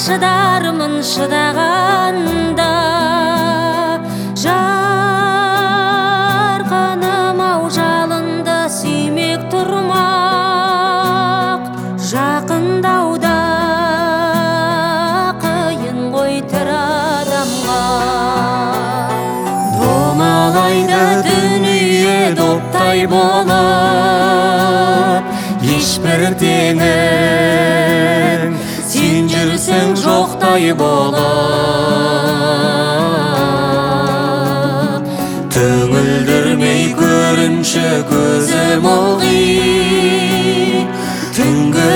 шыдармын шыдағанда. Жарқыным ау жалынды сүймек тұрмақ, жақындауда қиын ғой тірі адамға. Домалайды дүние доптай болып, ешбір теңің, сен жүрсің жоқтай болып. Түңілдірмей көрінші көзім ылғи, түнгі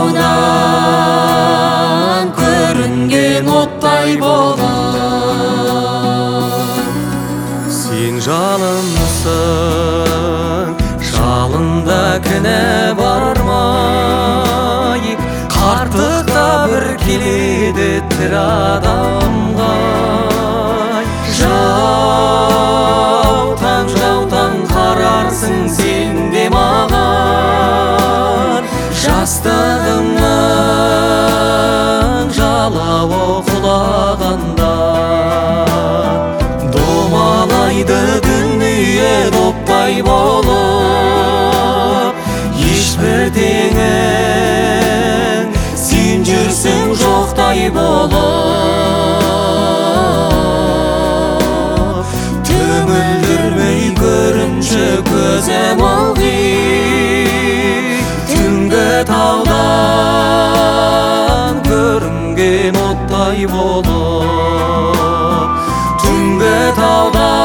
таудан көрінген оттай болып. Сен жалынсың, жалында кінә бармай, қарттықта бір келеді тірі адамға. Жаутаң қарарсың сен де маған, жастығымның жалауы құлағанда. Домалайды дүние доптай болып, ешбір теңің, сен жүрсің жоқтай болып. Түңілдірмей көрінші көзім ылғи, түнгі таудан көрінген оттай болып. Түнгі таудан